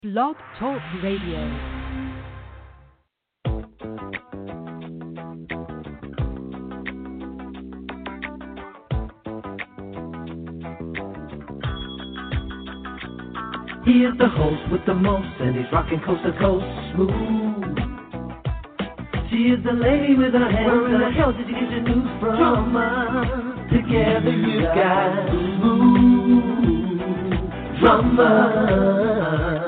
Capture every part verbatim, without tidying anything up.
Blog Talk Radio. He is the host with the most, and he's rocking coast to coast smooth. She is the lady with her hands. Where in the hell did you get your news from? Drama. Together you got smooth drama.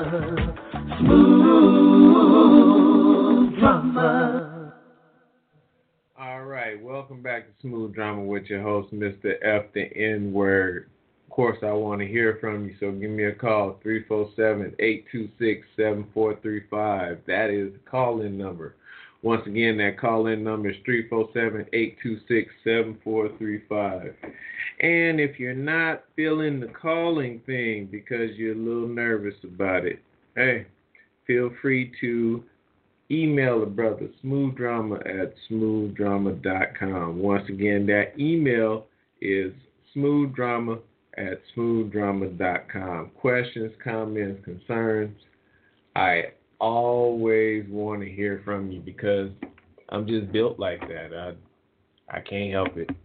Smooth drama. All right, welcome back to Smooth Drama with your host, Mister F the N Word. Of course, I want to hear from you, so give me a call, three four seven, eight two six, seven four three five. That is the call-in number. Once again, that call-in number is three four seven, eight two six, seven four three five. And if you're not feeling the calling thing because you're a little nervous about it, hey, feel free to email the brother, smoothdrama at smoothdrama dot com. Once again, that email is smoothdrama at smoothdrama dot com. Questions, comments, concerns. I always want to hear from you because I'm just built like that. I I can't help it.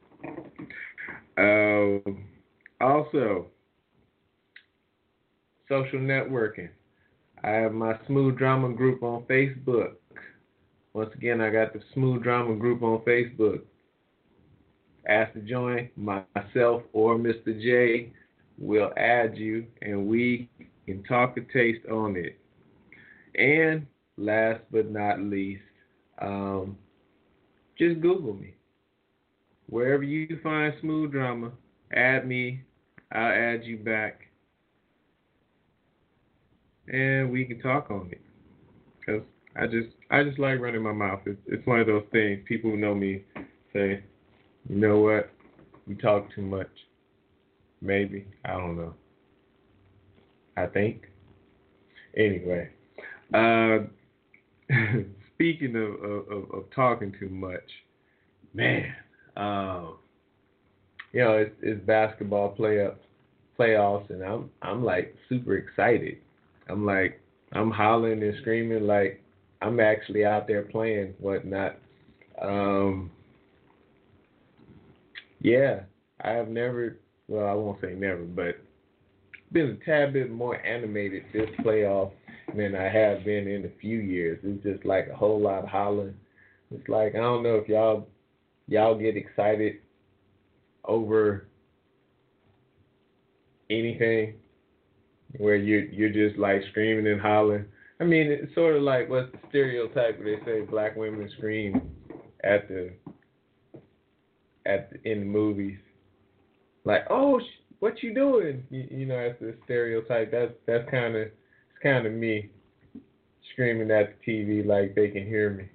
Uh, also, social networking. I have my Smooth Drama group on Facebook. Once again, I got the Smooth Drama group on Facebook. Ask to join, myself or Mister J will add you, and we can talk a taste on it. And last but not least, um, just Google me. Wherever you find Smooth Drama, add me. I'll add you back. And we can talk on it. Because I just I just like running my mouth. It's, it's one of those things. People who know me say, you know what? You talk too much. Maybe. I don't know. I think. Anyway. Uh, speaking of, of, of talking too much, man, um, you know, it's, it's basketball playoffs, playoffs, and I'm I'm like super excited. I'm like I'm hollering and screaming like I'm actually out there playing whatnot. Um, yeah, I have never. Well, I won't say never, but been a tad bit more animated this playoff than I have been in a few years. It's just like a whole lot of hollering. It's like I don't know if y'all y'all get excited over anything where you're you're just like screaming and hollering. I mean, it's sort of like what's the stereotype where they say black women scream at the at the, in the movies, like, oh, sh- what you doing? You, you know, that's the stereotype. That's that's kind of it's kind of me screaming at the T V like they can hear me.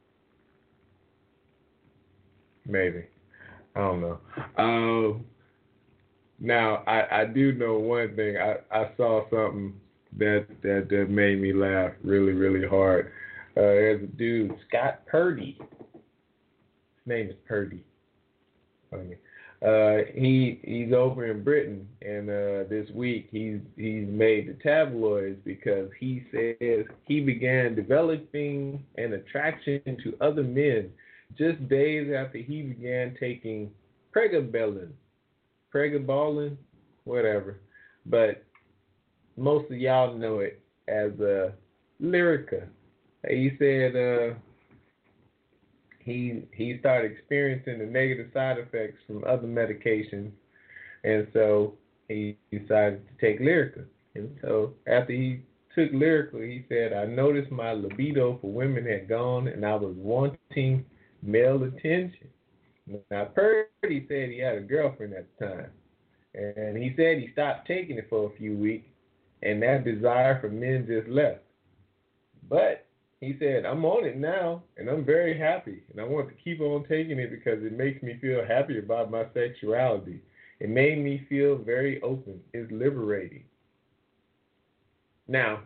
Maybe. I don't know. Um, now, I, I do know one thing. I, I saw something that, that that made me laugh really, really hard. Uh, there's a dude, Scott Purdy. His name is Purdy. Funny. Uh, he he's over in Britain, and uh, this week he's he's made the tabloids because he says he began developing an attraction to other men just days after he began taking pregabalin, pregabalin, whatever. But most of y'all know it as uh, Lyrica. He said uh, he he started experiencing the negative side effects from other medications, and so he decided to take Lyrica. And so after he took Lyrica, he said, I noticed my libido for women had gone, and I was wanting male attention. Now, Purdy said he had a girlfriend at the time, and he said he stopped taking it for a few weeks, and that desire for men just left. But he said, I'm on it now, and I'm very happy, and I want to keep on taking it because it makes me feel happy about my sexuality. It made me feel very open. It's liberating. Now,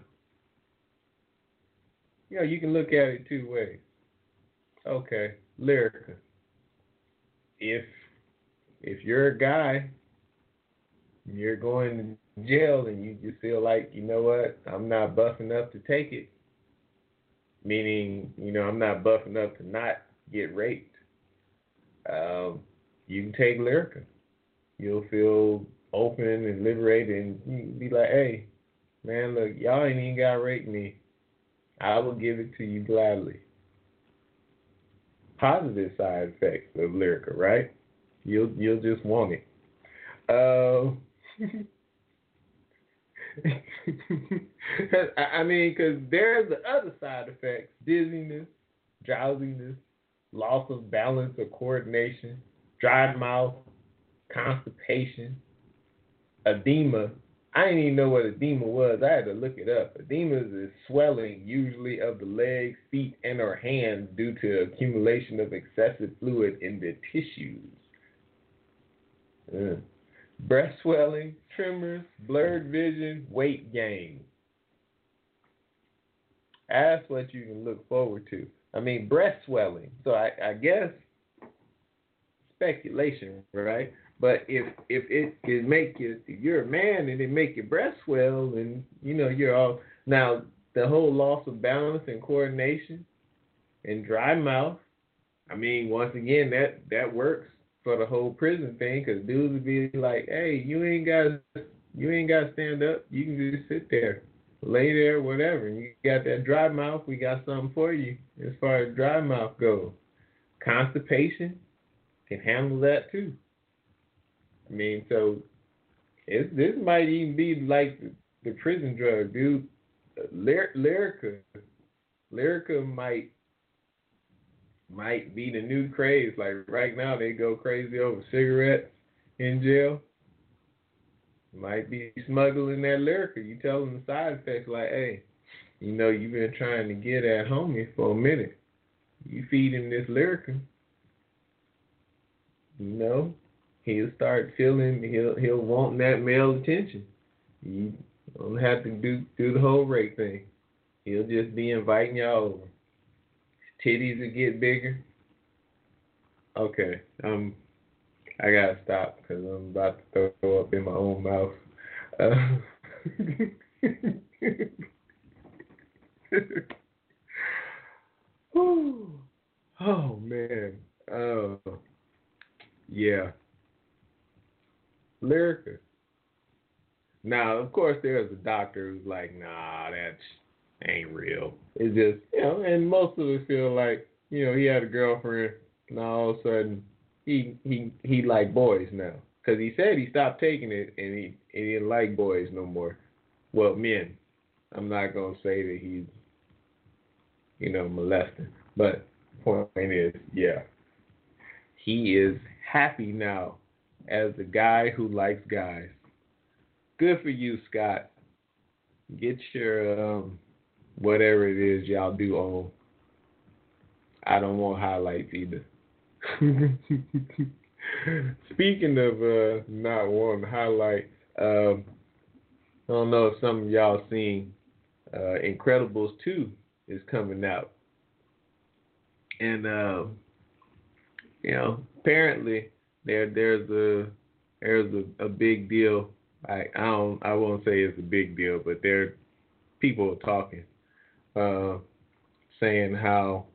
you know, you can look at it two ways. Okay, Lyrica. If if you're a guy, you're going jail and you just feel like, you know what, I'm not buff enough to take it. Meaning, you know, I'm not buff enough to not get raped. Um, you can take Lyrica. You'll feel open and liberated, and you can be like, hey, man, look, y'all ain't even got to rape me. I will give it to you gladly. Positive side effects of Lyrica, right? You'll you'll just want it. Uh, I mean, because there's the other side effects: dizziness, drowsiness, loss of balance or coordination, dry mouth, constipation, edema. I didn't even know what edema was. I had to look it up. Edema is swelling, usually of the legs, feet, and or hands due to accumulation of excessive fluid in the tissues. Uh. Breast swelling, tremors, blurred vision, weight gain. That's what you can look forward to. I mean, breast swelling. So I, I guess speculation, right? But if if it can make you, if you're a man and it make your breast swell, and you know you're all now the whole loss of balance and coordination and dry mouth. I mean, once again, that that works for the whole prison thing, because dudes would be like, hey, you ain't got you ain't got to stand up. You can just sit there, lay there, whatever. And you got that dry mouth. We got something for you as far as dry mouth goes. Constipation can handle that too. I mean, so it, this might even be like the, the prison drug, dude. Lyr- Lyrica, Lyrica might might be the new craze. Like right now, they go crazy over cigarettes in jail. Might be smuggling that Lyrica. You tell them the side effects, like, hey, you know, you've been trying to get at homie for a minute. You feed him this Lyrica, you know, he'll start feeling, he'll he'll want that male attention. You don't have to do do the whole rape thing. He'll just be inviting y'all over. His titties will get bigger. Okay, um, I gotta stop because I'm about to throw up in my own mouth. Uh, oh man, uh, yeah. Lyrica. Now, of course, there's a doctor who's like, nah, that ain't real. It's just, you know, and most of us feel like, you know, he had a girlfriend, and all of a sudden, he he he liked boys now. Because he said he stopped taking it, and he, and he didn't like boys no more. Well, men. I'm not going to say that he's, you know, molesting. But the point is, yeah, he is happy now as the guy who likes guys. Good for you, Scott. Get your um, whatever it is y'all do on. I don't want highlights either. Speaking of uh, not wanting highlights, um, I don't know if some of y'all seen uh, Incredibles two is coming out. And, uh, you know, apparently there there's a there's a, a big deal. I I don't I won't say it's a big deal, but there people are talking, uh, saying how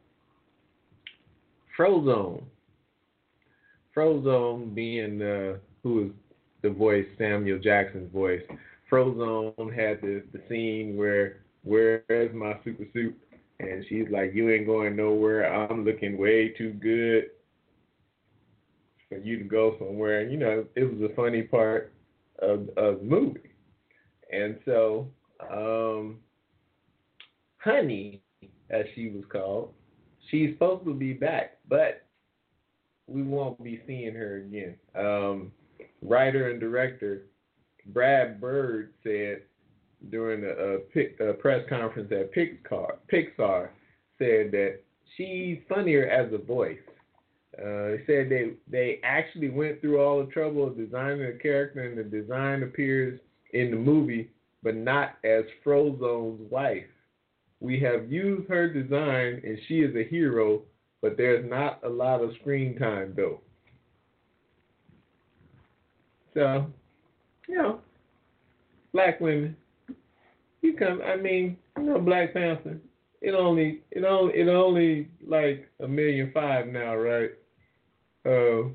Frozone, Frozone being uh, who is the voice, Samuel Jackson's voice, Frozone had the the scene where where's my super suit, and she's like, you ain't going nowhere. I'm looking way too good for you to go somewhere. And, you know, it was a funny part of, of the movie. And so, um, Honey, as she was called, she's supposed to be back, but we won't be seeing her again. Um, writer and director Brad Bird said during a, a, a press conference at Pixar, Pixar said that she's funnier as a voice. Uh, he said they they actually went through all the trouble of designing the character, and the design appears in the movie, but not as Frozone's wife. We have used her design, and she is a hero, but there's not a lot of screen time, though. So, you know, black women. You come. I mean, you know, Black Panther. It only, it only, it only like a million five now, right? Uh,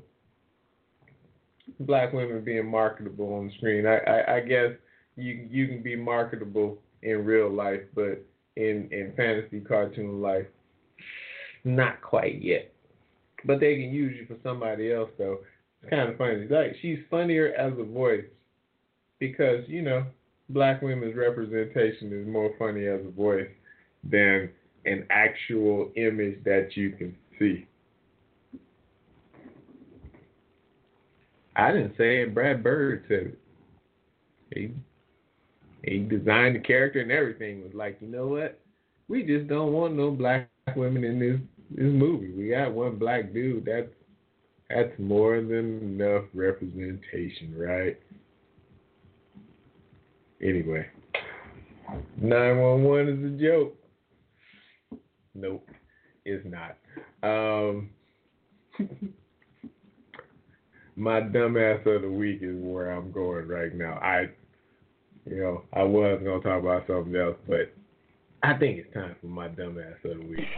black women being marketable on the screen. I, I, I guess you you can be marketable in real life, but in in fantasy cartoon life, not quite yet. But they can use you for somebody else, though. It's kind of funny. Like, she's funnier as a voice because, you know, black women's representation is more funny as a voice than an actual image that you can see. I didn't say it. Brad Bird said it. He, he designed the character and everything. Was like, you know what? We just don't want no black women in this this movie. We got one black dude. That's that's more than enough representation, right? Anyway, nine one one is a joke. Nope, it's not. Um, my dumbass of the week is where I'm going right now. I, you know, I was gonna talk about something else, but I think it's time for my dumbass of the week.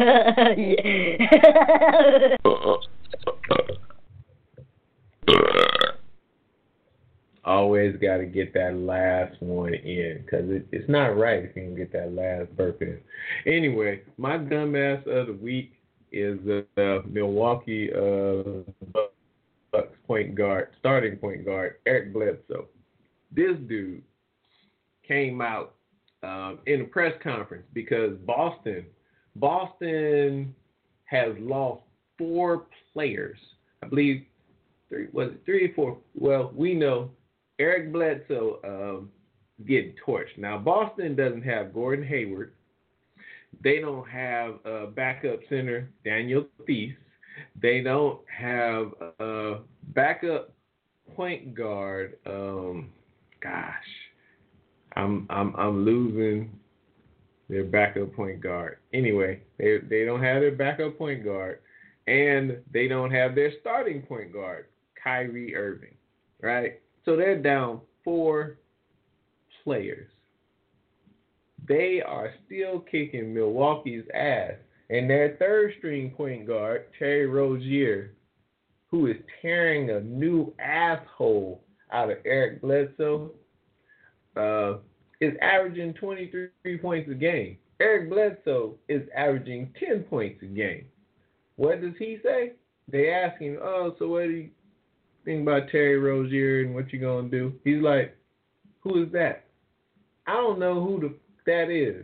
Always got to get that last one in, because it, it's not right if you can get that last burp in. Anyway, my dumbass of the week is the uh, Milwaukee uh, Bucks point guard, starting point guard, Eric Bledsoe. This dude came out um, in a press conference because Boston, Boston has lost four players. I believe three was it three or four? Well, we know Eric Bledsoe um, getting torched. Now Boston doesn't have Gordon Hayward. They don't have uh, backup center Daniel Theis. They don't have uh, backup point guard. Um, gosh, I'm I'm I'm losing their backup point guard. Anyway, they they don't have their backup point guard, and they don't have their starting point guard, Kyrie Irving. Right, so they're down four players. They are still kicking Milwaukee's ass. And their third string point guard, Terry Rozier, who is tearing a new asshole out of Eric Bledsoe, uh, is averaging twenty-three points a game. Eric Bledsoe is averaging ten points a game. What does he say? They ask him, oh, so what do you think about Terry Rozier and what you going to do? He's like, who is that? I don't know who the that is.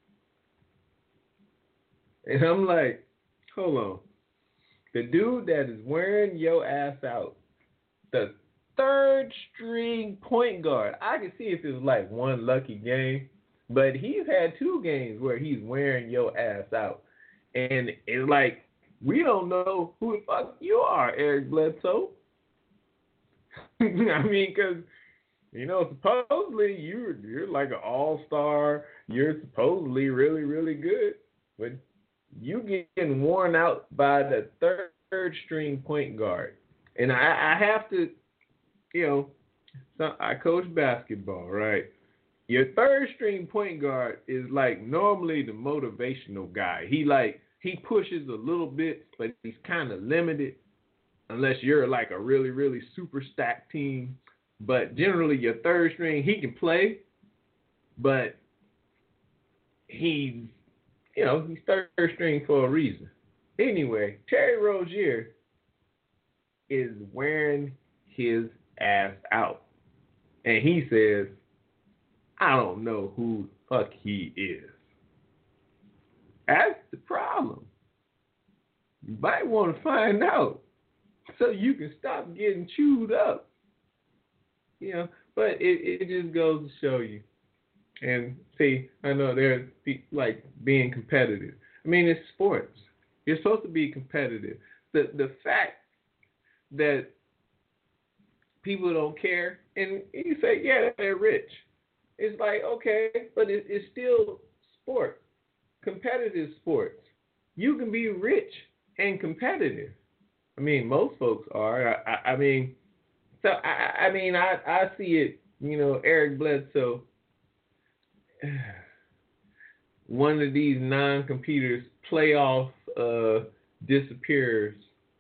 And I'm like, hold on. The dude that is wearing your ass out, the third string point guard. I can see if it was like one lucky game, but he's had two games where he's wearing your ass out. And it's like, we don't know who the fuck you are, Eric Bledsoe. I mean, because, you know, supposedly you're, you're like an all-star. You're supposedly really, really good. But you getting worn out by the third, third string point guard. And I, I have to, you know, so I coach basketball, right? Your third string point guard is like normally the motivational guy. He like, he pushes a little bit, but he's kind of limited unless you're like a really, really super stacked team. But generally your third string, he can play, but he's, you know, he's third string for a reason. Anyway, Terry Rozier is wearing his ass out. And he says, I don't know who the fuck he is. That's the problem. You might want to find out so you can stop getting chewed up. You know, but it, it just goes to show you. And see, I know there's like being competitive. I mean, it's sports. You're supposed to be competitive. The the fact that people don't care, and you say, yeah, they're rich. It's like, okay, but it, it's still sport, competitive sports. You can be rich and competitive. I mean, most folks are. I, I, I mean, so I, I mean, I, I see it you know, Eric Bledsoe, one of these non-competitors playoff uh, disappears.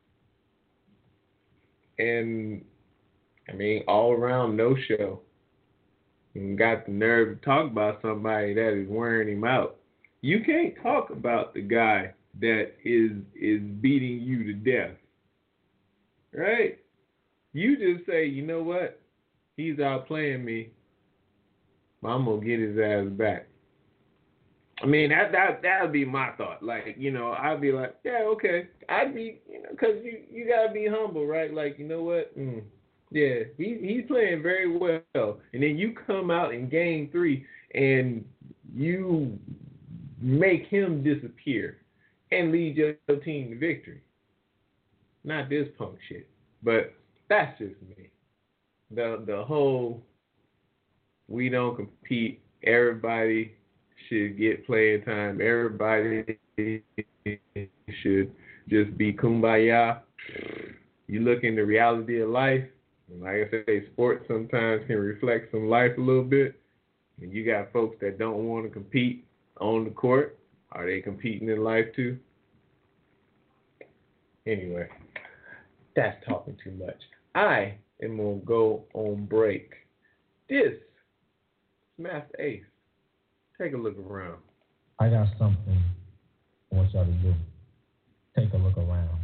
And, I mean, all around no-show. And got the nerve to talk about somebody that is wearing him out. You can't talk about the guy that is is beating you to death. Right? You just say, you know what? He's outplaying me. I'm going to get his ass back. I mean, that that that would be my thought. Like, you know, I'd be like, yeah, okay. I'd be, you know, because you, you got to be humble, right? Like, you know what? Mm, yeah, he, he's playing very well. And then you come out in game three and you make him disappear and lead your team to victory. Not this punk shit. But that's just me. The the whole we don't compete, everybody should get playing time, everybody should just be kumbaya. You look in the reality of life, and like I say, sports sometimes can reflect some life a little bit. And you got folks that don't want to compete on the court. Are they competing in life too? Anyway, that's talking too much. I am going to go on break. This is Master Ace. Take a look around. I got something I want y'all to do. Take a look around.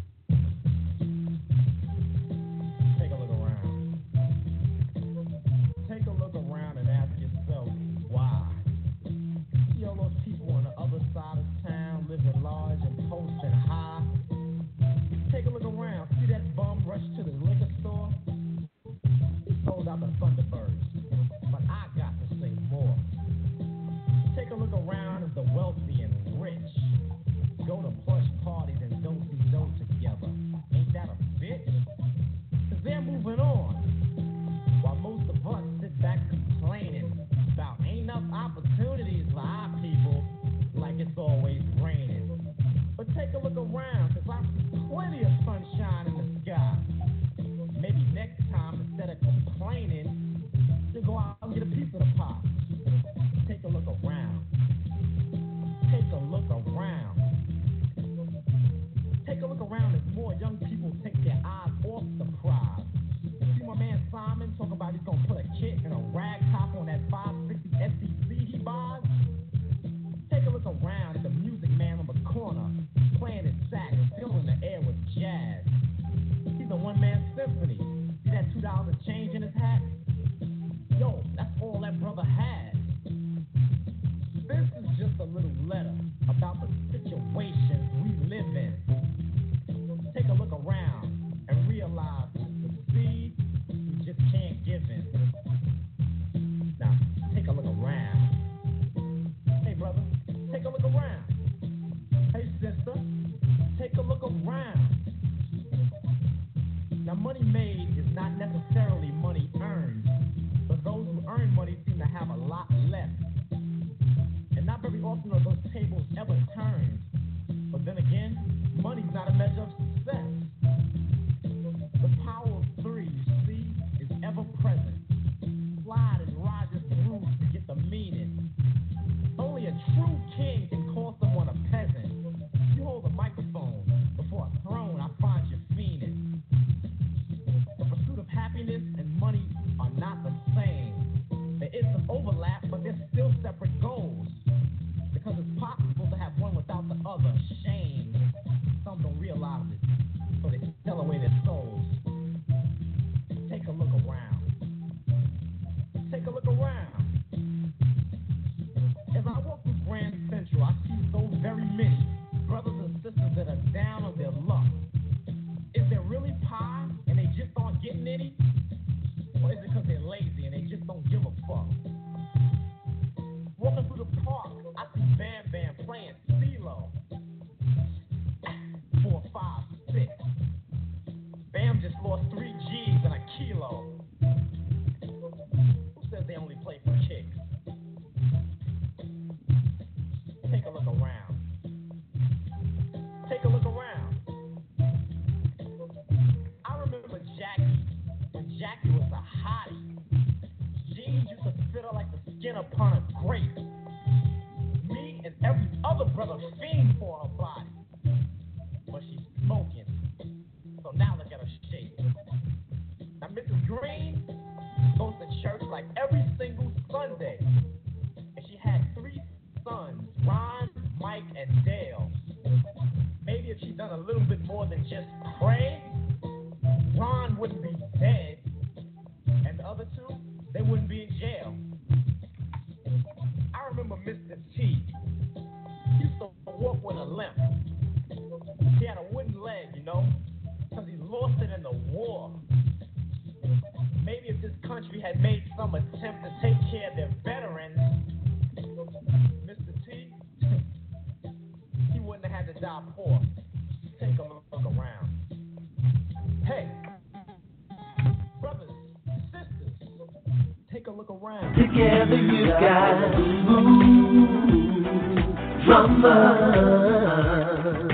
Take a look around. Take a look around and ask yourself why. See all those people on the other side of town living large and posting high. Take a look around. See that bum rush to the liquor store? He sold out the Thunderbirds. But I got to say more. Take a look around at the wealthy and rich. Go to plush parties and don't see those together. Ain't that a bitch? Cause they're moving on. While most of us sit back complaining about ain't enough opportunities for our people, like it's always raining. But take a look around, cause I see plenty of sunshine in the sky. Maybe next time, instead of complaining, you go out and get a piece of the pie. Take a look around. Take a look around. Take a look around as more young people take their eyes off the prize. See my man Simon talk about he's gonna put a kit and a rag top on that five sixty S E C he buys. Take a look around at the music man on the corner, playing his sax, filling the air with jazz. He's a one-man symphony. See that two dollars change in his hat? Yo, that's all that brother has. This is just a little letter about the situations we live in. Take a look around and realize the seed you just can't give in. Now, take a look around. Hey, brother, take a look around. Hey, sister, take a look around. Now, money made is not necessarily money earned, but those who earn money seem to have a lot less. And not very often are those tables ever turned. But then again, money's not a measure of success. The power of three, you see, is ever present. Slide and rises through to get the meaning. Only a true king can call someone a peasant. You hold a microphone before a throne, I find you fiending. The pursuit of happiness and money are not the same. There is some overlap, but there's still separate goals. Because it's possible to have one without the other. Shame. Some don't realize it, so they sell away their souls. Take a look around. Take a look around. As I walk through Grand Central, I see so very many brothers and sisters that are down on their luck. Is there really pie and they just aren't getting any? Or is it because they're lazy and they just don't give a fuck? Walking through the park, I see Bam Bam playing CeeLo. Four, five, six. Bam just lost three G's and a kilo. Who says they only play for kicks? Take a look around. Take a look around. I remember Jackie when Jackie was a hottie. Jeans other brother fiend for her body. But she's smoking. So now look at her shape. Now Missus Green goes to church like every single Sunday. And she had three sons, Ron, Mike, and Dale. Maybe if she'd done a little bit more than just pray, Ron wouldn't be dead. And the other two, they wouldn't be in jail. I remember Mister T. He used to walk with a limp. He had a wooden leg, you know, because he lost it in the war. Maybe if this country had made some attempt to take care of their veterans, Mister T, he wouldn't have had to die poor. Take a look around. Hey, brothers, sisters, take a look around. Together you got smooth drummer,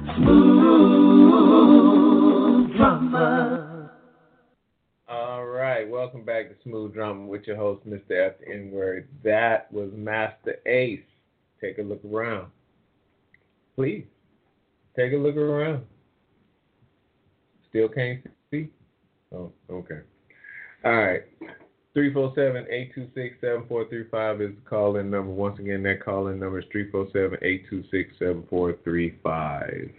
smooth drummer. All right, welcome back to Smooth Drama with your host, Mister F. The N-Word. That was Master Ace. Take a look around. Please, take a look around. Still can't see? Oh, okay. All right. three four seven, eight two six, seven four three five is the call-in number. Once again, that call-in number is three four seven, eight two six, seven four three five.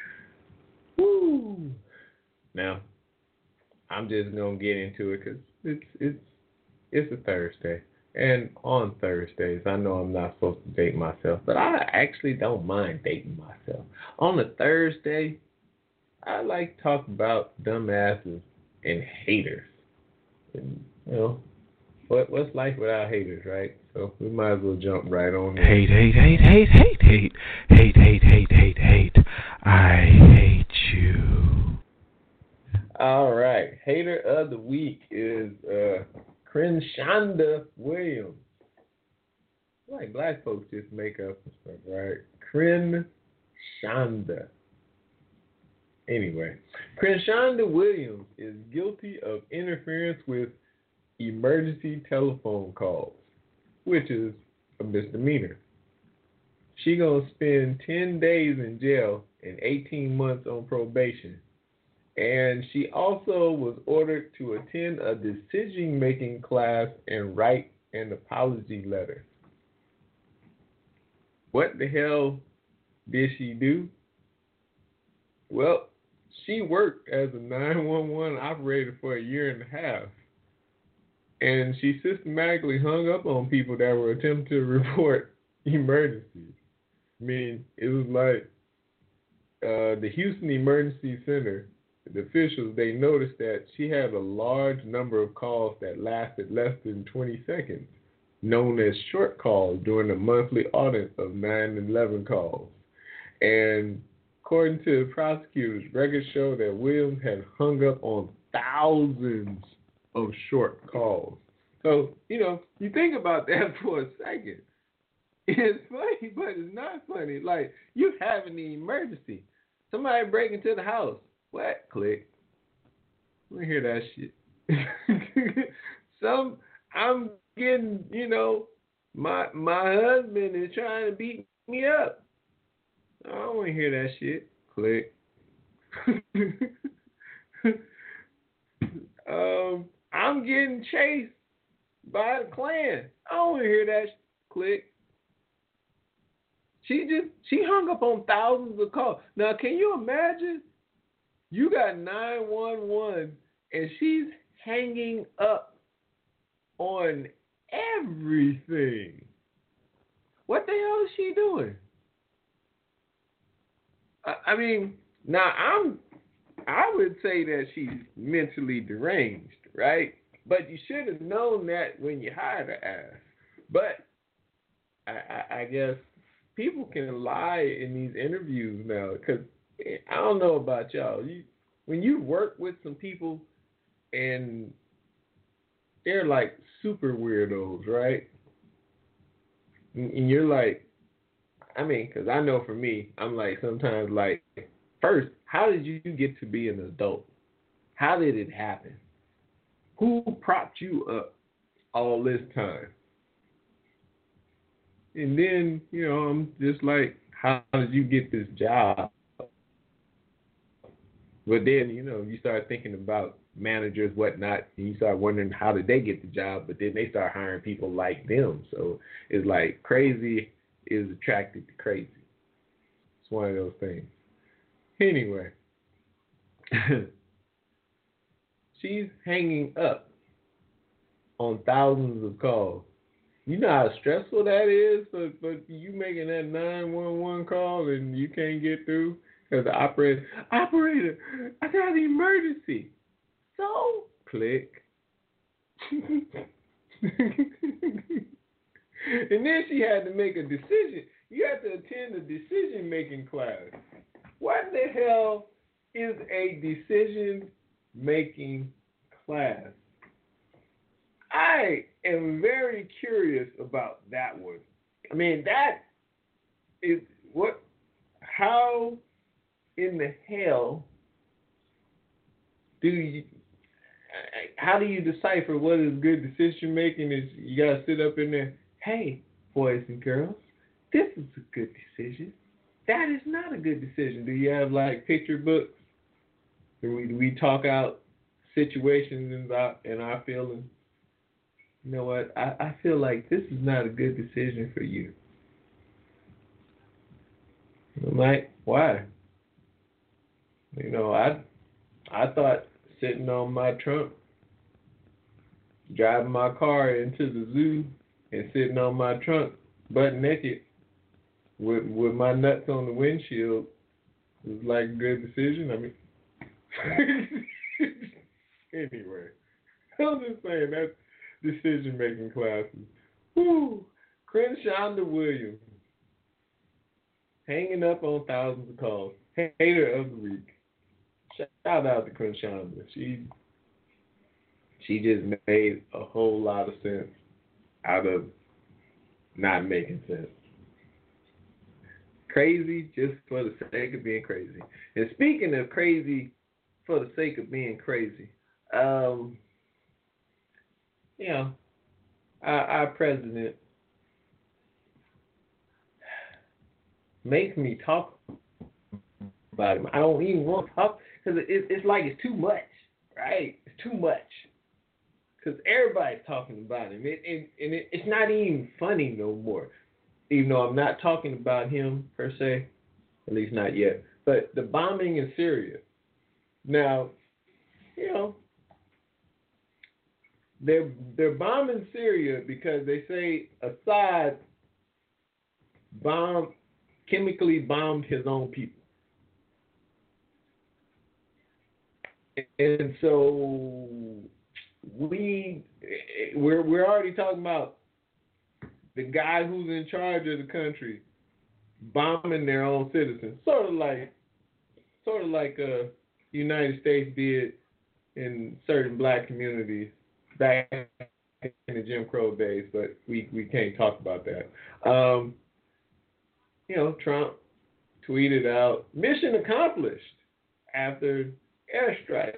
Woo! Now, I'm just going to get into it because it's, it's, it's a Thursday. And on Thursdays, I know I'm not supposed to date myself, but I actually don't mind dating myself. On a Thursday, I like to talk about dumbasses and haters. And, you know, what what's life without haters, right? So we might as well jump right on in. Hate, hate, hate, hate, hate, hate, hate, hate, hate, hate, hate. I hate you. All right. Hater of the week is uh, Crenshawnda Williams. Like black folks just make up and stuff, right? Crenshawnda. Anyway, Crenshawnda Williams is guilty of interference with emergency telephone calls, which is a misdemeanor. She gonna spend ten days in jail and eighteen months on probation. And she also was ordered to attend a decision-making class and write an apology letter. What the hell did she do? Well, she worked as a nine one one operator for a year and a half. And she systematically hung up on people that were attempting to report emergencies. I mean, it was like uh, the Houston Emergency Center, the officials, they noticed that she had a large number of calls that lasted less than twenty seconds, known as short calls during the monthly audit of nine eleven calls. And according to the prosecutors, records show that Williams had hung up on thousands of short calls. So, you know, you think about that for a second. It's funny, but it's not funny. Like, you having the emergency. Somebody break into the house. What? Click. Let me hear that shit. Some, I'm getting, you know, my my husband is trying to beat me up. I don't want to hear that shit. Click. um, I'm getting chased by the Klan. I don't want to hear that. Sh- Click. She just she hung up on thousands of calls. Now, can you imagine? You got nine one one and she's hanging up on everything. What the hell is she doing? I mean, now I'm, I would say that she's mentally deranged, right? But you should have known that when you hired her ass. But I, I, I guess people can lie in these interviews now because I don't know about y'all. You, when you work with some people and they're like super weirdos, right? And you're like, I mean, because I know for me, I'm like sometimes like, first, how did you get to be an adult? How did it happen? Who propped you up all this time? And then, you know, I'm just like, how did you get this job? But then, you know, you start thinking about managers, whatnot, and you start wondering how did they get the job, but then they start hiring people like them. So it's like crazy is attracted to crazy. It's one of those things. Anyway, she's hanging up on thousands of calls. You know how stressful that is, but, but you making that nine one one call and you can't get through because the operator, operator, I got an emergency. So, click. And then she had to make a decision. You had to attend a decision-making class. What the hell is a decision-making class? I am very curious about that one. I mean, that is what, how in the hell do you, how do you decipher what is good decision making? Is you gotta sit up in there, hey, boys and girls, this is a good decision. That is not a good decision. Do you have like picture books? Do we, do we talk out situations and our, and our feelings? You know what? I, I feel like this is not a good decision for you. I'm like, why? You know, I I thought sitting on my trunk, driving my car into the zoo and sitting on my trunk butt naked with with my nuts on the windshield was like a good decision. I mean, anyway, I'm just saying that decision making classes. Woo! Crenshawnda Williams hanging up on thousands of calls. Hater of the week. Shout out to Crenshawnda. She she just made a whole lot of sense out of not making sense. Crazy just for the sake of being crazy. And speaking of crazy for the sake of being crazy, um, you know, our, our president makes me talk about him. I don't even want to talk because it, it's like it's too much, right? It's too much because everybody's talking about him, it, it, and it, it's not even funny no more. Even though I'm not talking about him per se, at least not yet. But the bombing in Syria. Now, you know, they're they're bombing Syria because they say Assad bombed, chemically bombed his own people. And so we we're we're already talking about the guy who's in charge of the country bombing their own citizens, sort of like sort of like uh, the United States did in certain black communities back in the Jim Crow days, but we, we can't talk about that. Um, you know, Trump tweeted out, mission accomplished after airstrike.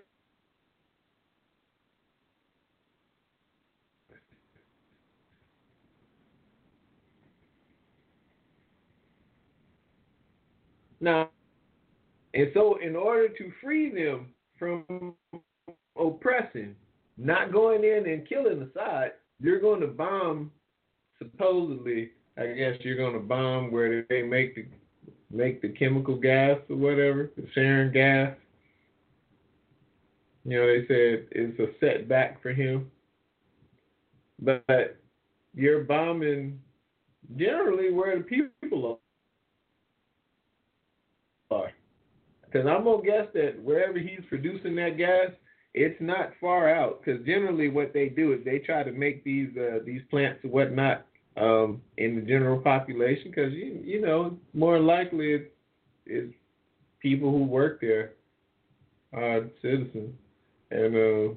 Now, and so in order to free them from oppressing, not going in and killing Assad, you're going to bomb, supposedly, I guess you're going to bomb where they make the make the chemical gas or whatever, the sarin gas. You know, they said it's a setback for him. But you're bombing generally where the people are. Because I'm going to guess that wherever he's producing that gas, it's not far out. Because generally what they do is they try to make these uh, these plants and whatnot um, in the general population. Because, you, you know, more likely it's, it's people who work there are citizens. And uh,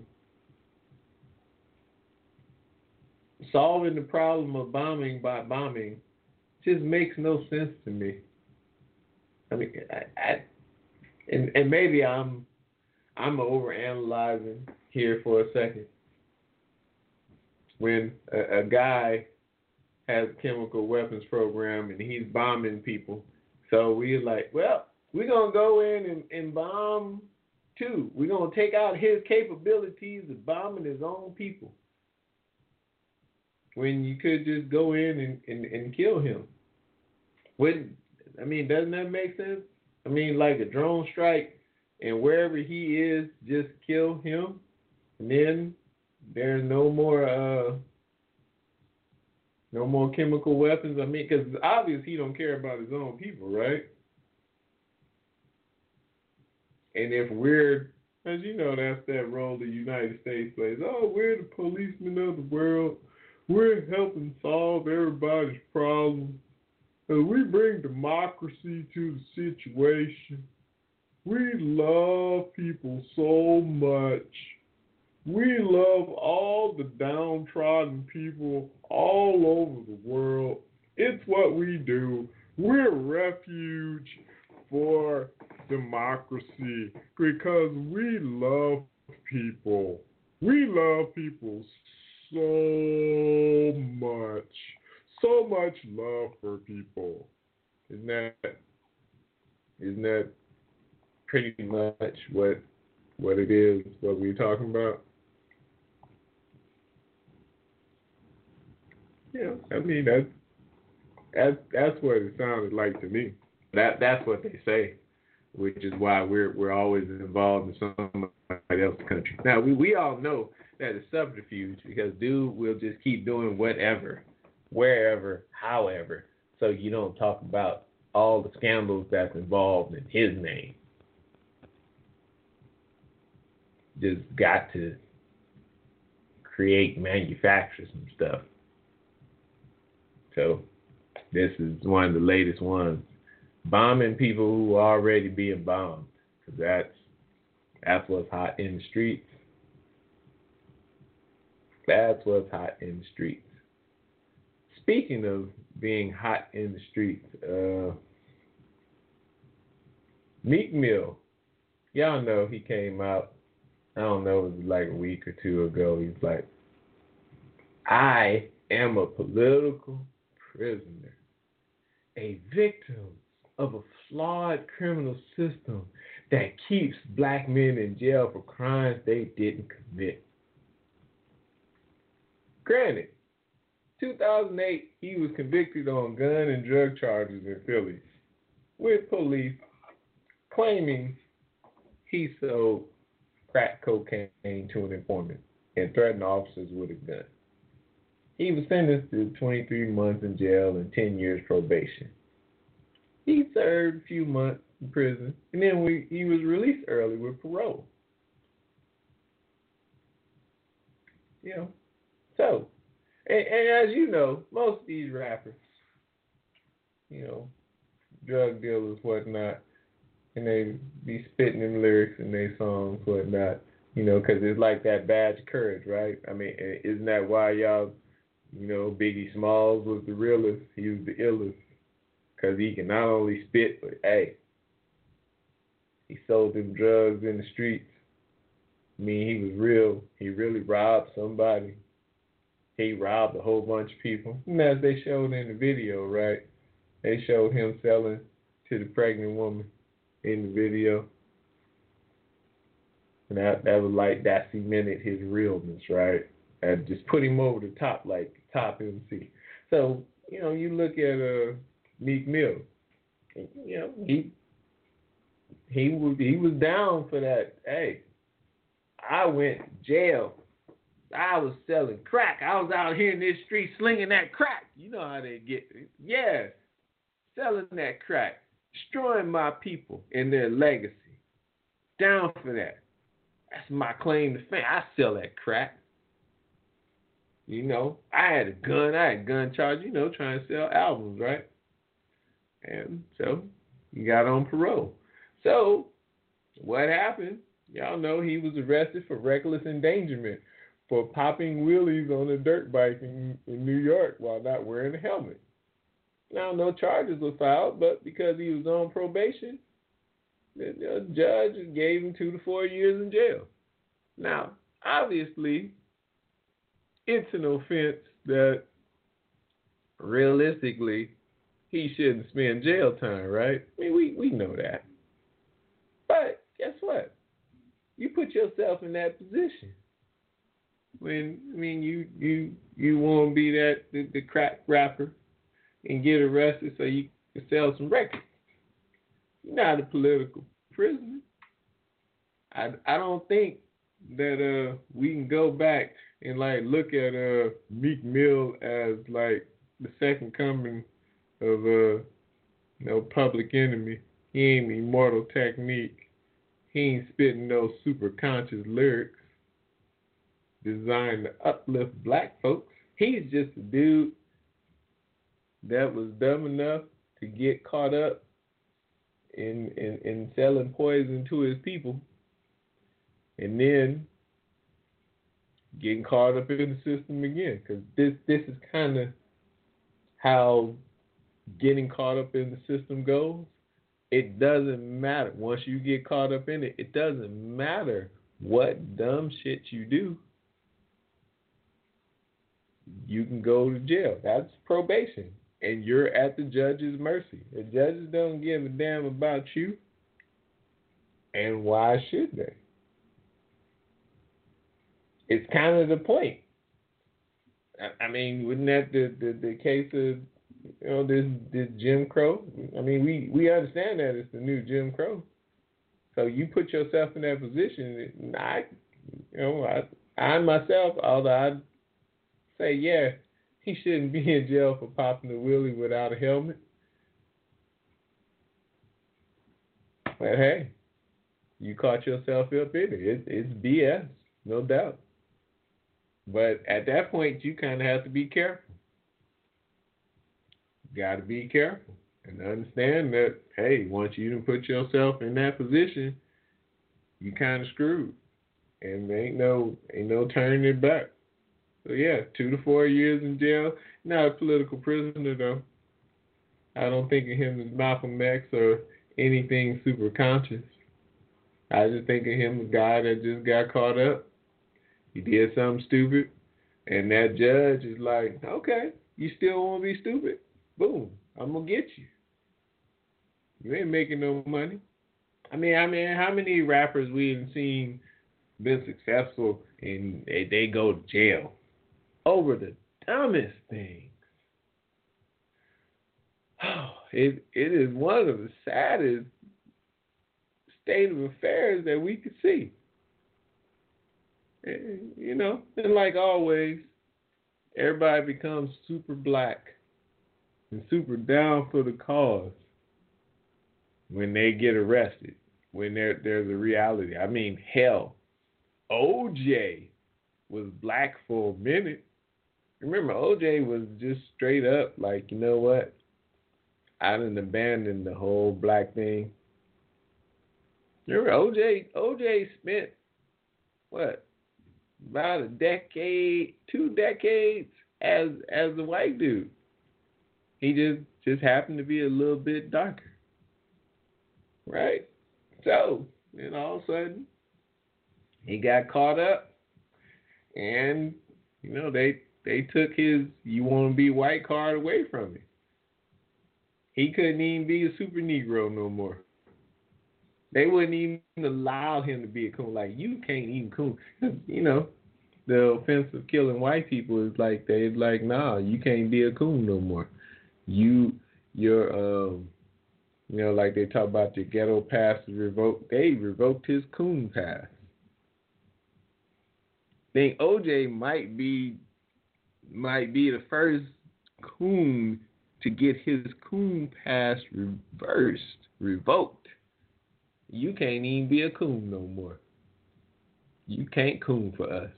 solving the problem of bombing by bombing just makes no sense to me. I mean, I, I, and and maybe I'm I'm overanalyzing here for a second. When a, a guy has a chemical weapons program and he's bombing people, So we like, well, we're going to go in and, and bomb too. We're going to take out his capabilities of bombing his own people. When you could just go in and, and, and kill him. Wouldn't, I mean, doesn't that make sense? I mean, like a drone strike and wherever he is, just kill him. And then there's no more uh, no more chemical weapons. I mean, because it's obvious he don't care about his own people, right? And if we're, as you know, that's that role the United States plays. Oh, we're the policemen of the world. We're helping solve everybody's problems. And we bring democracy to the situation. We love people so much. We love all the downtrodden people all over the world. It's what we do. We're a refuge for democracy because we love people. We love people so much. So much love for people. Isn't that isn't that pretty much what what it is, what we're talking about? Yeah, I mean that's that's that's what it sounded like to me. That that's what they say, which is why we're we're always involved in somebody else's country. Now we, we all know that it's subterfuge because dude will just keep doing whatever, wherever, however, so you don't talk about all the scandals that's involved in his name. Just got to create, manufacture some stuff. So this is one of the latest ones. Bombing people who are already being bombed. Because that's, that's what's hot in the streets. That's what's hot in the streets. Speaking of being hot in the streets, uh, Meek Mill, y'all know he came out, I don't know, it was like a week or two ago. He's like, I am a political prisoner, a victim of a flawed criminal system that keeps black men in jail for crimes they didn't commit. Granted, two thousand eight, he was convicted on gun and drug charges in Philly with police claiming he sold crack cocaine to an informant and threatened officers with a gun. He was sentenced to twenty-three months in jail and ten years probation. He served a few months in prison, and then we, he was released early with parole. You know, so, and, and as you know, most of these rappers, you know, drug dealers, whatnot, and they be spitting them lyrics in their songs, whatnot, you know, because it's like that badge of courage, right? I mean, isn't that why y'all, you know, Biggie Smalls was the realest, he was the illest, because he can not only spit, but, hey, he sold them drugs in the streets. I mean, he was real. He really robbed somebody. He robbed a whole bunch of people. And as they showed in the video, right? They showed him selling to the pregnant woman in the video. And that, that was like, that cemented his realness, right? And just put him over the top, like top M C. So, you know, you look at uh, Meek Mill. You know, he he was he was down for that. Hey, I went to jail. I was selling crack. I was out here in this street slinging that crack. You know how they get. Yeah, selling that crack, destroying my people and their legacy. Down for that. That's my claim to fame. I sell that crack. You know, I had a gun. I had a gun charge, you know, trying to sell albums, right? And so he got on parole. So what happened? Y'all know he was arrested for reckless endangerment for popping wheelies on a dirt bike in, in New York while not wearing a helmet. Now, no charges were filed, but because he was on probation, the, the judge gave him two to four years in jail. Now, obviously, it's an offense that realistically he shouldn't spend jail time, right? I mean, we, we know that. But guess what? You put yourself in that position. When, I mean, you you you want to be that the, the crack rapper and get arrested so you can sell some records. You're not a political prisoner. I, I don't think that uh we can go back and like look at uh Meek Mill as like the second coming of uh you know Public Enemy. He ain't Immortal Technique. He ain't spitting those super conscious lyrics designed to uplift black folks. He's just a dude that was dumb enough to get caught up in in, in selling poison to his people, and then getting caught up in the system again. Because this this is kind of how getting caught up in the system goes. It doesn't matter. Once you get caught up in it, it doesn't matter what dumb shit you do. You can go to jail. That's probation. And you're at the judge's mercy. The judges don't give a damn about you. And why should they? It's kind of the point. I, I mean, wasn't that the, the, the case of, you know, this, this Jim Crow? I mean, we, we understand that it's the new Jim Crow. So you put yourself in that position. And I, you know, I, I myself, although I say, yeah, he shouldn't be in jail for popping a wheelie without a helmet. But hey, you caught yourself up in it. it it's B S, no doubt. But at that point, you kind of have to be careful. You got to be careful and understand that, hey, once you done put yourself in that position, you kind of screwed, and there ain't no ain't no turning it back. So yeah, two to four years in jail. Not a political prisoner though. I don't think of him as Malcolm X or anything super conscious. I just think of him as a guy that just got caught up. He did something stupid, and that judge is like, okay, you still want to be stupid? Boom, I'm gonna get you. You ain't making no money. I mean, I mean, how many rappers we have seen been successful and they, they go to jail over the dumbest things? Oh, it it is one of the saddest state of affairs that we could see. And, you know, and like always, everybody becomes super black and super down for the cause when they get arrested, when there there's a reality. I mean, hell, O J was black for a minute. Remember, O J was just straight up like, you know what? I done abandoned the whole black thing. Remember, O J, O J spent, what, about a decade, two decades as as a white dude. He just, just happened to be a little bit darker. Right? So, then all of a sudden, he got caught up, and, you know, they they took his you want to be white card away from him. He couldn't even be a super Negro no more. They wouldn't even allow him to be a coon. Like, you can't even coon. You know, the offense of killing white people is like, they're like, nah, you can't be a coon no more. You, you're, um, you know, like they talk about your ghetto pass is revoked. They revoked his coon pass. I think O J might be, might be the first coon to get his coon pass reversed, revoked. You can't even be a coon no more. You can't coon for us.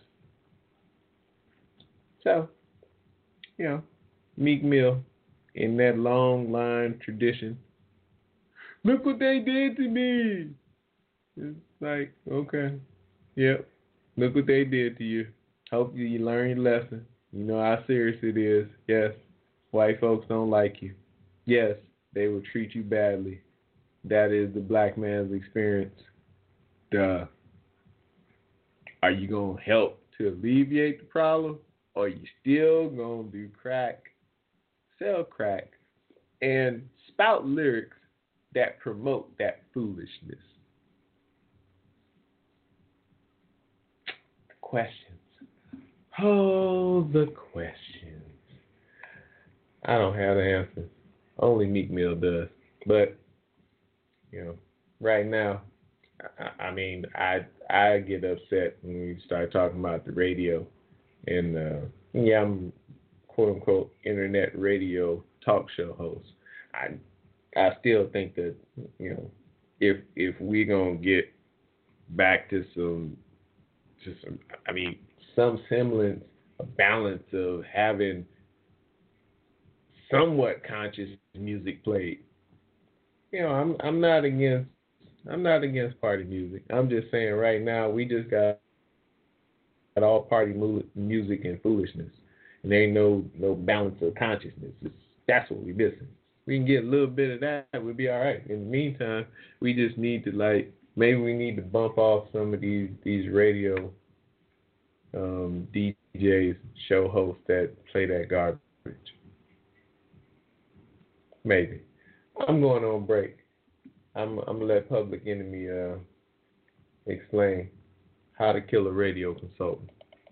So, you know, Meek Mill, in that long line tradition, look what they did to me. It's like, okay, yep, look what they did to you. Hope you learn your lesson. You know how serious it is. Yes, white folks don't like you. Yes, they will treat you badly. That is the black man's experience. Duh. Are you going to help to alleviate the problem? Or are you still going to do crack, sell crack, and spout lyrics that promote that foolishness. The questions. Oh, the questions. I don't have the answers. Only Meek Mill does. But, you know, right now, I, I mean, I I get upset when we start talking about the radio. And, uh, yeah, I'm quote-unquote internet radio talk show host. I I still think that, you know, if if we're going to get back to some, to some, I mean, some semblance, a balance of having somewhat conscious music played. You know, I'm I'm not against I'm not against party music. I'm just saying right now we just got, got all party mu- music and foolishness, and there ain't no no balance of consciousness. It's, that's what we're missing. We can get a little bit of that, we'll be all right. In the meantime, we just need to like maybe we need to bump off some of these these radio um, D Js, show hosts that play that garbage. Maybe. I'm going on break. I'm I'm gonna let Public Enemy uh, explain how to kill a radio consultant.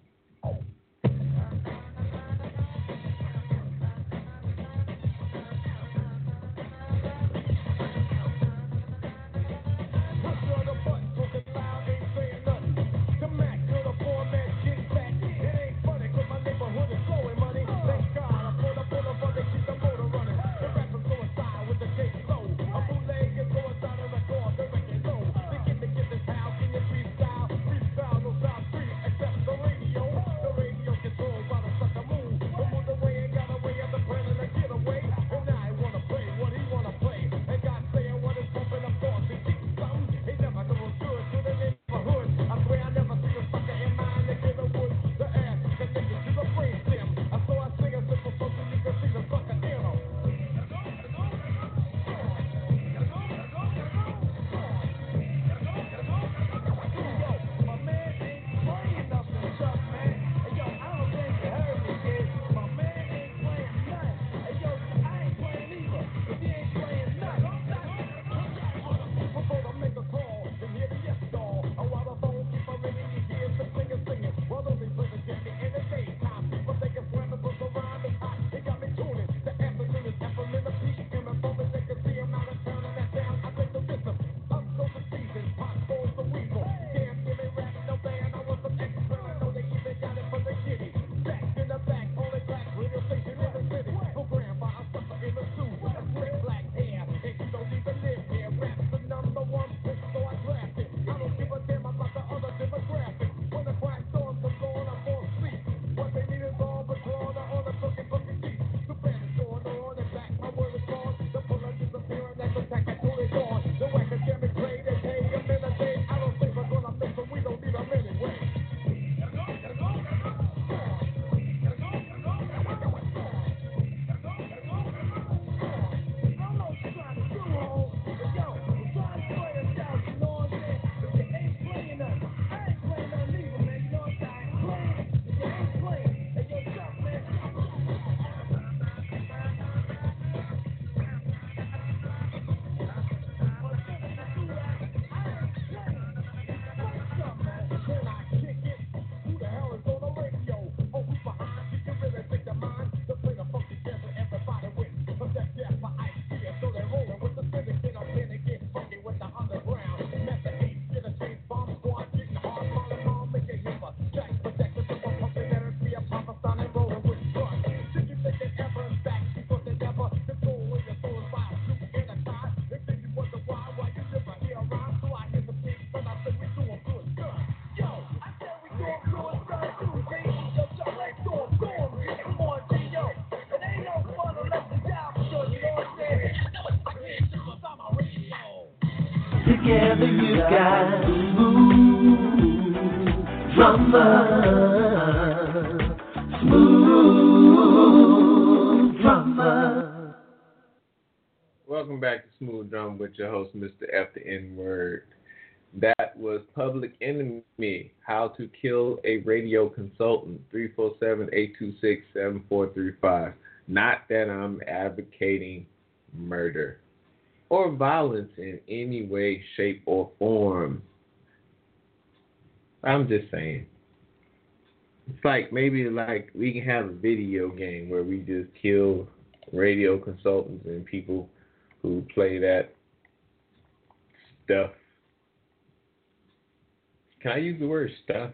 Together you got smooth drummer, smooth drummer. Welcome back to Smooth Drum with your host, Mister F the N-Word. That was Public Enemy, How to Kill a Radio Consultant, three four seven, eight two six, seven four three five. Not that I'm advocating murder or violence in any way, shape, or form. I'm just saying. It's like maybe like we can have a video game where we just kill radio consultants and people who play that stuff. Can I use the word stuff?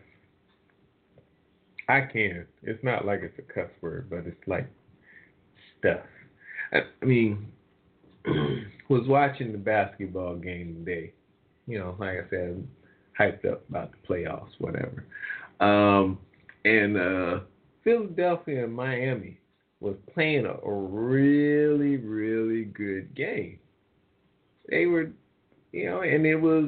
I can. It's not like it's a cuss word, but it's like stuff. I, I mean, was watching the basketball game today. You know, like I said, hyped up about the playoffs, whatever. Um, and uh, Philadelphia and Miami was playing a, a really, really good game. They were, you know, and it was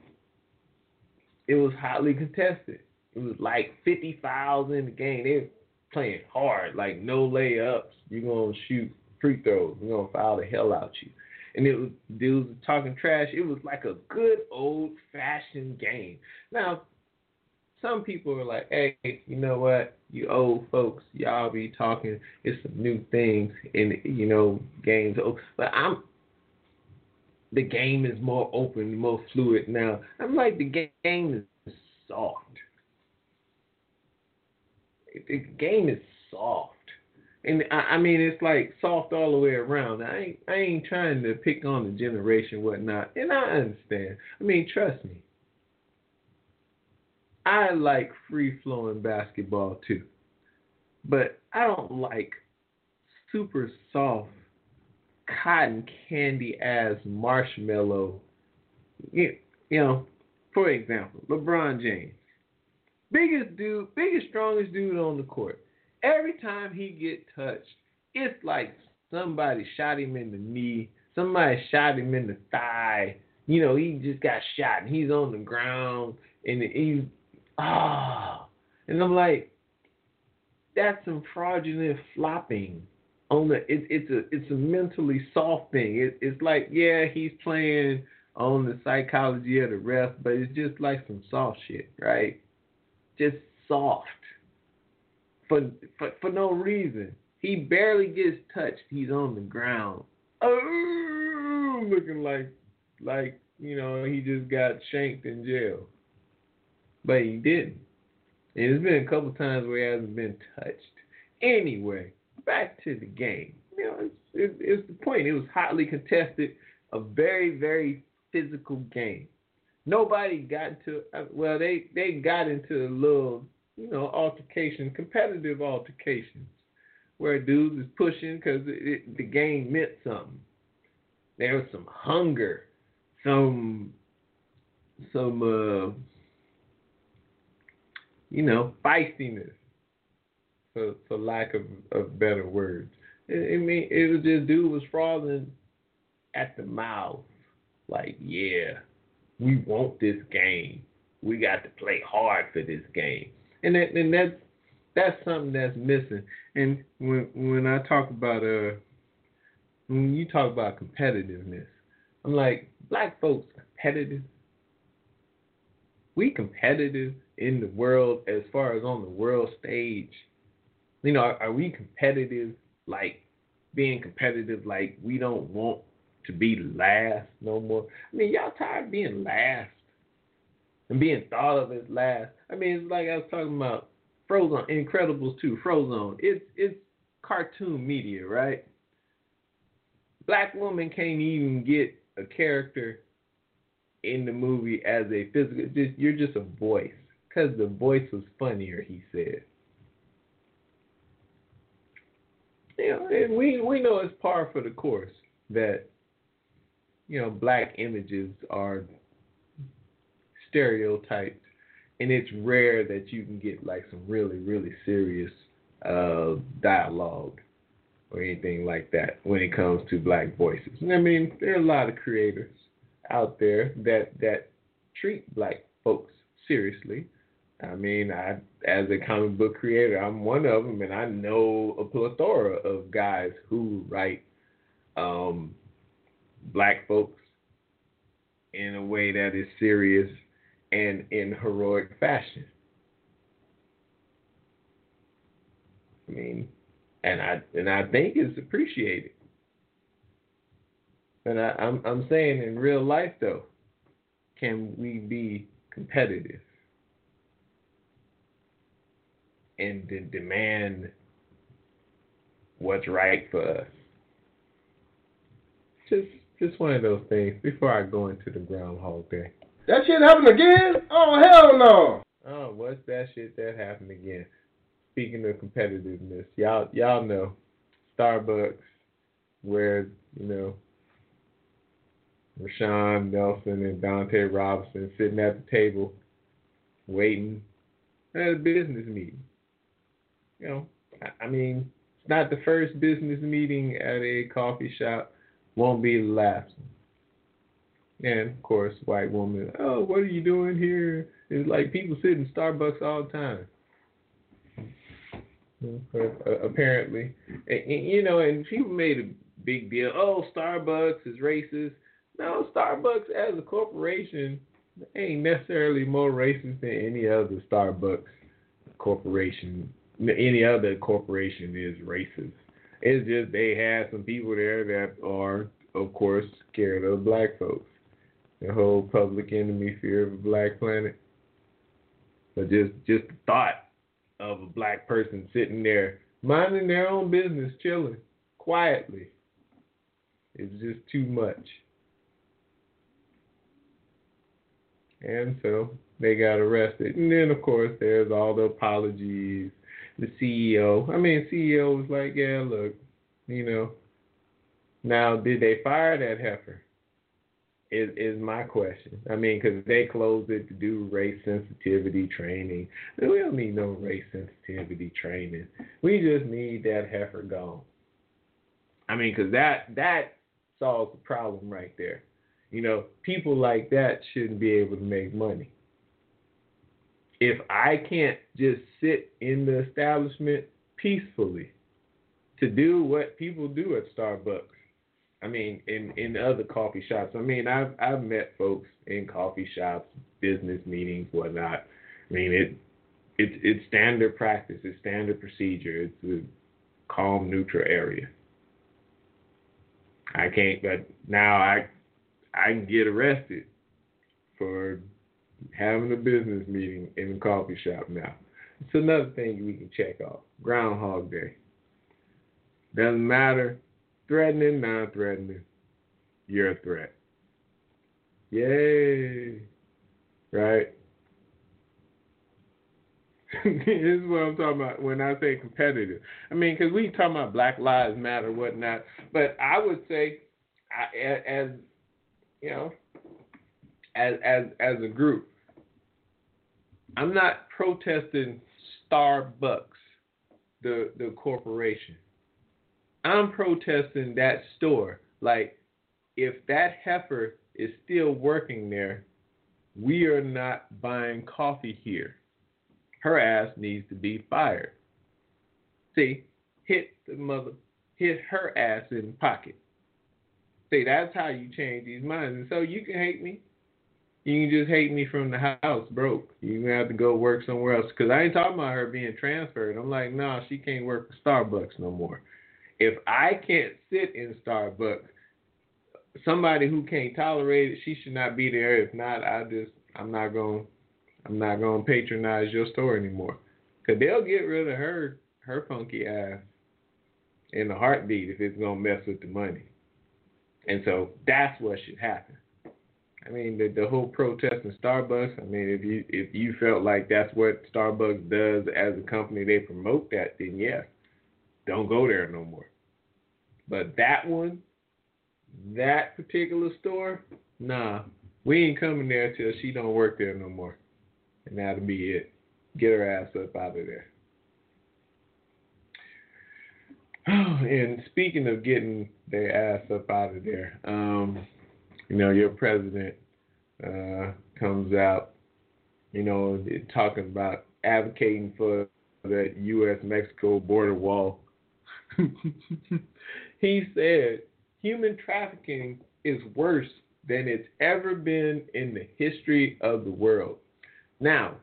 it was hotly contested. It was like fifty fouls in the game. They were playing hard, like no layups. You're gonna shoot free throws. We're gonna foul the hell out you. And it was dudes talking trash. It was like a good old fashioned game. Now, some people are like, hey, you know what? You old folks, y'all be talking. It's some new things in, you know, games. But I'm, the game is more open, more fluid now. I'm like, the game is soft. The game is soft. And I, I mean, it's like soft all the way around. I ain't, I ain't trying to pick on the generation, whatnot. And I understand. I mean, trust me. I like free-flowing basketball too. But I don't like super soft, cotton candy-ass marshmallow. You, you know, for example, LeBron James. Biggest dude, biggest, strongest dude on the court. Every time he get touched, it's like somebody shot him in the knee, somebody shot him in the thigh. You know, he just got shot and he's on the ground and he's ah, and I'm like, that's some fraudulent flopping on the. It, it's a it's a mentally soft thing. It, it's like, yeah, he's playing on the psychology of the ref, but it's just like some soft shit, right? Just soft. For, for for no reason. He barely gets touched. He's on the ground. Oh, looking like, like, you know, he just got shanked in jail. But he didn't. And there's been a couple times where he hasn't been touched. Anyway, back to the game. You know, it's, it's, it's the point. It was hotly contested. A very, very physical game. Nobody got into, well, they, they got into a little, you know, altercation, competitive altercations, where dudes is pushing because the game meant something. There was some hunger, some, some, uh, you know, feistiness, for for lack of, of better words. I, I mean, it was just dude was frothing at the mouth, like, yeah, we want this game. We got to play hard for this game. And that, and that's that's something that's missing. And when when I talk about uh when you talk about competitiveness, I'm like, black folks competitive. We competitive in the world as far as on the world stage. You know, are, are we competitive like being competitive like we don't want to be last no more? I mean, y'all tired of being last and being thought of as last. I mean, it's like I was talking about Frozone, Incredibles two, Frozone. It's it's cartoon media, right? Black woman can't even get a character in the movie as a physical. Just, you're just a voice because the voice was funnier, he said. You know, and we we know it's par for the course that, you know, black images are stereotyped, and it's rare that you can get like some really, really serious uh, dialogue or anything like that when it comes to black voices. I mean, there are a lot of creators out there that that treat black folks seriously. I mean, I as a comic book creator, I'm one of them, and I know a plethora of guys who write um, black folks in a way that is serious and in heroic fashion. I mean, and I and I think it's appreciated. And I, I'm I'm saying in real life though, can we be competitive and de- demand what's right for us? Just just one of those things before I go into the Groundhog Day. That shit happened again? Oh, hell no. Oh, what's that shit that happened again? Speaking of competitiveness, y'all y'all know Starbucks, where, you know, Rashawn Nelson and Dante Robinson sitting at the table waiting at a business meeting. You know, I, I mean, it's not the first business meeting at a coffee shop, won't be the last one. And, of course, white woman, oh, what are you doing here? It's like people sit in Starbucks all the time. Uh, apparently. And, and, you know, and people made a big deal. Oh, Starbucks is racist. No, Starbucks as a corporation ain't necessarily more racist than any other Starbucks corporation. Any other corporation is racist. It's just they have some people there that are, of course, scared of black folks. The whole public enemy fear of a black planet. But just, just the thought of a black person sitting there minding their own business, chilling quietly, is just too much. And so they got arrested. And then, of course, there's all the apologies. The C E O, I mean, C E O was like, yeah, look, you know. Now, did they fire that heifer? Is, is my question. I mean, because they closed it to do race sensitivity training. We don't need no race sensitivity training. We just need that heifer gone. I mean, because that, that solves the problem right there. You know, people like that shouldn't be able to make money. If I can't just sit in the establishment peacefully to do what people do at Starbucks, I mean, in, in other coffee shops. I mean, I've I've met folks in coffee shops, business meetings, whatnot. I mean, it it's it's standard practice, it's standard procedure. It's a calm, neutral area. I can't, but now I I can get arrested for having a business meeting in a coffee shop now. It's another thing we can check off. Groundhog Day. Doesn't matter. Threatening, non-threatening, you're a threat. Yay. Right? This is what I'm talking about when I say competitive. I mean, because we talking about Black Lives Matter, whatnot, but I would say, I, as, you know, as, as, as a group, I'm not protesting Starbucks, the, the corporation. I'm protesting that store. Like, if that heifer is still working there, we are not buying coffee here. Her ass needs to be fired. See, hit the mother, hit her ass in the pocket. See, that's how you change these minds. And so you can hate me. You can just hate me from the house broke. You're going to have to go work somewhere else. Because I ain't talking about her being transferred. I'm like, no, nah, she can't work for Starbucks no more. If I can't sit in Starbucks, somebody who can't tolerate it, she should not be there. If not, I just, I'm not going, I'm not going to patronize your store anymore. Cause they'll get rid of her, her funky ass in a heartbeat if it's going to mess with the money. And so that's what should happen. I mean, the, the whole protest in Starbucks, I mean, if you, if you felt like that's what Starbucks does as a company, they promote that, then yeah, don't go there no more. But that one, that particular store, nah, we ain't coming there till she don't work there no more. And that'll be it. Get her ass up out of there. And speaking of getting their ass up out of there, um, you know, your president uh, comes out, you know, talking about advocating for the U S Mexico border wall. He said human trafficking is worse than it's ever been in the history of the world. Now,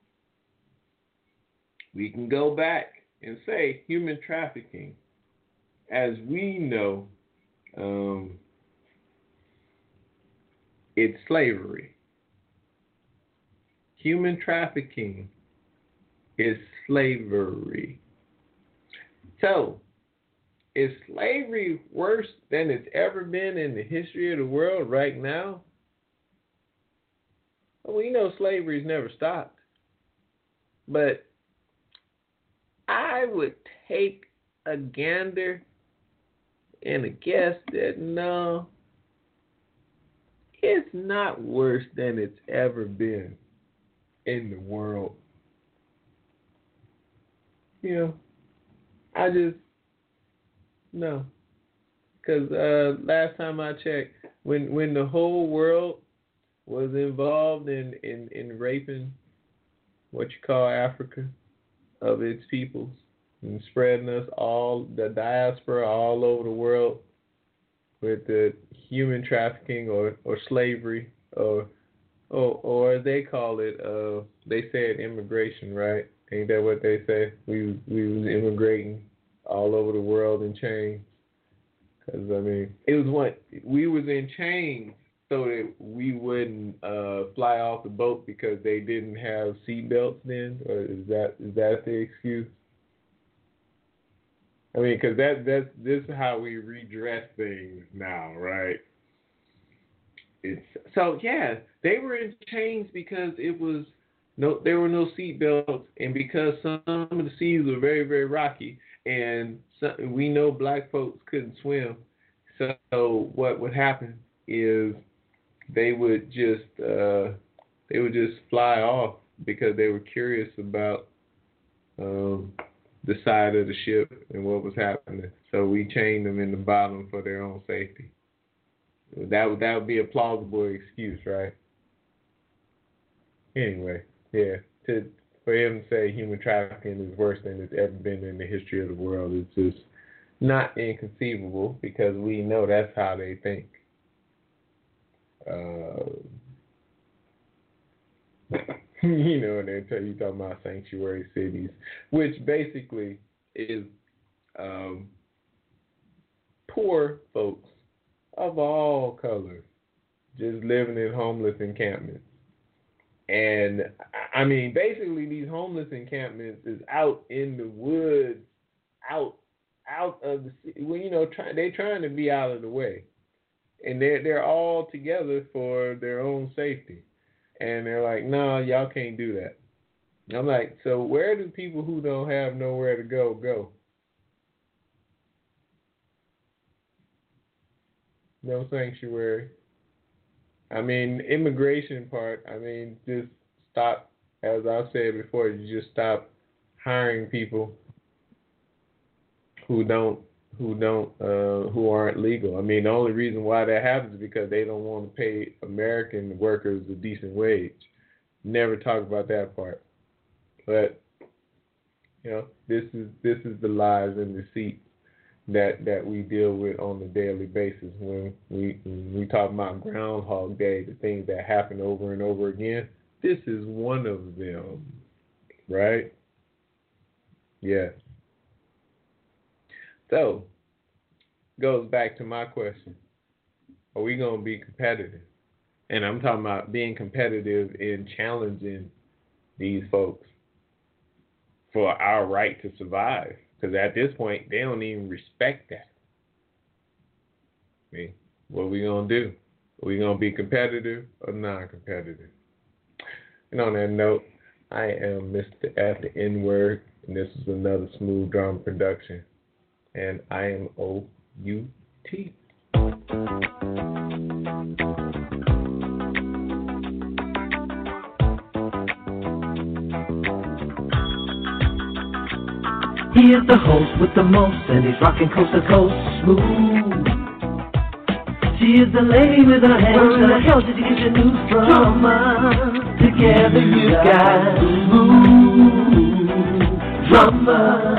we can go back and say human trafficking, as we know, um, it's slavery. Human trafficking is slavery. So, is slavery worse than it's ever been in the history of the world right now? Well, we know slavery's never stopped. But I would take a gander and a guess that no, it's not worse than it's ever been in the world. You know, I just, no. Because uh, last time I checked, when when the whole world was involved in, in, in raping what you call Africa of its peoples and spreading us all, the diaspora all over the world with the human trafficking or, or slavery or, or or as they call it, uh, they said immigration, right? Ain't that what they say? We we was immigrating all over the world in chains. Because, I mean, it was what, we was in chains so that we wouldn't uh, fly off the boat because they didn't have seatbelts then? Or is that is that the excuse? I mean, because that, that's, this is how we redress things now, right? It's so, yeah, they were in chains because it was, no, there were no seatbelts, and because some of the seas were very, very rocky, and some, we know black folks couldn't swim. So what would happen is they would just uh, they would just fly off because they were curious about um, the side of the ship and what was happening. So we chained them in the bottom for their own safety. That would that would be a plausible excuse, right? Anyway, yeah. To for him to say human trafficking is worse than it's ever been in the history of the world is just not inconceivable because we know that's how they think. Uh, you know, and they tell you talking about sanctuary cities, which basically is um, poor folks of all colors just living in homeless encampments. And I mean, basically, these homeless encampments is out in the woods, out, out of the city. Well, you know, try, they're trying to be out of the way, and they're they're all together for their own safety. And they're like, "No, y'all can't do that." And I'm like, so where do people who don't have nowhere to go go? No sanctuary. I mean, immigration part, I mean, just stop, as I've said before, you just stop hiring people who don't, who don't, uh, who aren't legal. I mean, the only reason why that happens is because they don't want to pay American workers a decent wage. Never talk about that part. But, you know, this is, this is the lies and deceit that that we deal with on a daily basis. When we when we talk about Groundhog Day, the things that happen over and over again, this is one of them, right? Yeah. So, goes back to my question. Are we going to be competitive? And I'm talking about being competitive in challenging these folks for our right to survive. Because at this point, they don't even respect that. I mean, what are we going to do? Are we going to be competitive or non-competitive? And on that note, I am Mister F, the N-word, and this is another Smooth Drama production. And I am O U T. He is the host with the most, and he's rocking coast to coast smooth. She is the lady with her hands. Where in the hell did you get your news from? Drama. Together you got smooth drama.